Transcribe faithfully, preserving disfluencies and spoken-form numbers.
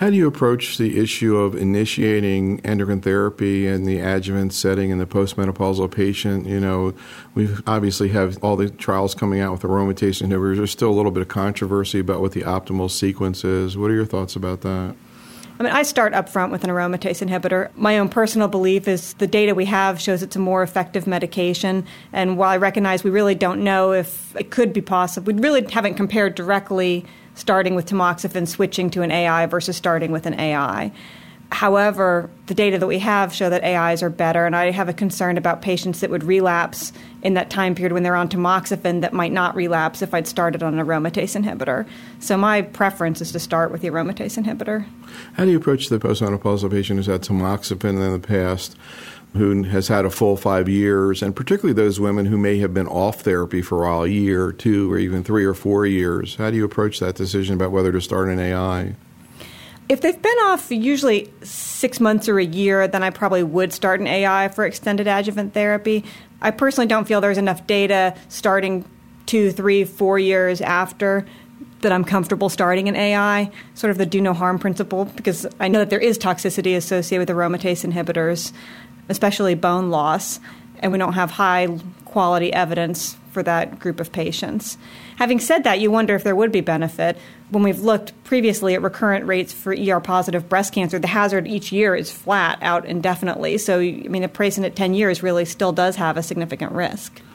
How do you approach the issue of initiating endocrine therapy in the adjuvant setting in the postmenopausal patient? You know, we obviously have all the trials coming out with aromatase inhibitors. There's still a little bit of controversy about what the optimal sequence is. What are your thoughts about that? I mean, I start up front with an aromatase inhibitor. My own personal belief is the data we have shows it's a more effective medication. And while I recognize we really don't know if it could be possible, we really haven't compared directly starting with tamoxifen, switching to an A I versus starting with an A I. However, the data that we have show that A Is are better, and I have a concern about patients that would relapse in that time period when they're on tamoxifen that might not relapse if I'd started on an aromatase inhibitor. So my preference is to start with the aromatase inhibitor. How do you approach the postmenopausal patient who's had tamoxifen in the past, who has had a full five years, and particularly those women who may have been off therapy for a while, a year, two, or even three or four years? How do you approach that decision about whether to start an A I? If they've been off usually six months or a year, then I probably would start an A I for extended adjuvant therapy. I personally don't feel there's enough data starting two, three, four years after that I'm comfortable starting an A I, sort of the do no harm principle, because I know that there is toxicity associated with aromatase inhibitors, especially bone loss, and we don't have high quality evidence for that group of patients. Having said that, you wonder if there would be benefit. When we've looked previously at recurrent rates for E R-positive breast cancer, the hazard each year is flat out indefinitely. So, I mean, a patient at ten years really still does have a significant risk.